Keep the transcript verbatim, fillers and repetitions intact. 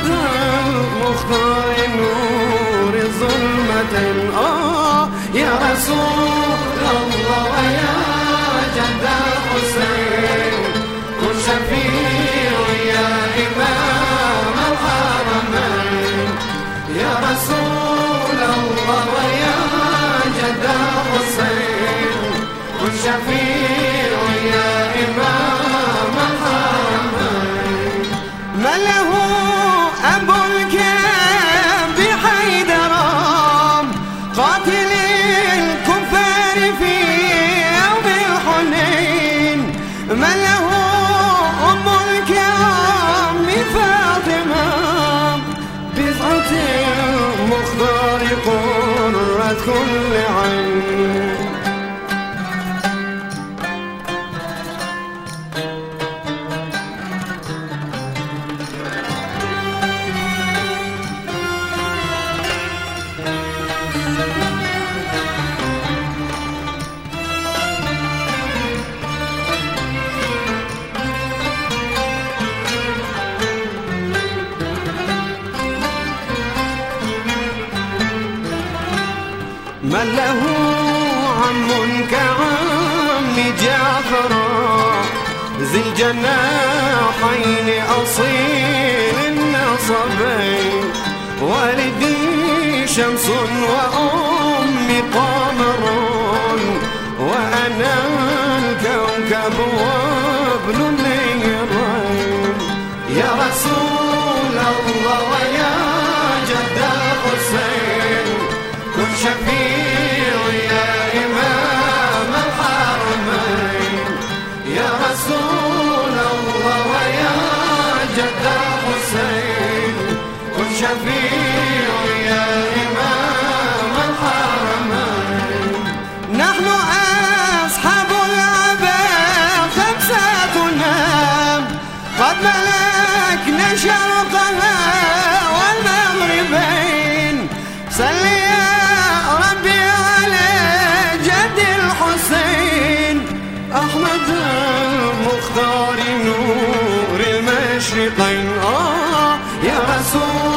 أحمد المختار نور ظلمة. آه يا رسول الله ويا جد الحسين كن شفيع يا إمام الحرمين. يا رسول الله ويا جد الحسين كن شفيع يا إمام الحرمين. من له أبو الكعب حيدرام قاتل الكفار في يوم الحنين. من له أم الكرام فاطمة بضعة المختار قرة كل عين. من له عم كعم جعفر ذي الجناحين أصيل النصبين. والدي شمس وأمي قمر وأنا الكوكب وابن النيرين. يا رسول الله ويا جد الحسين كن شفيع يا إمام الحرمين. يا رسول الله ويا جد الحسين كن شفيع يا إمام الحرمين. نحن أصحاب العباء خمساتنا قد ملكنا شرقها والمغربين. صل أحمد المختار نور المشرقين. آه يا رسول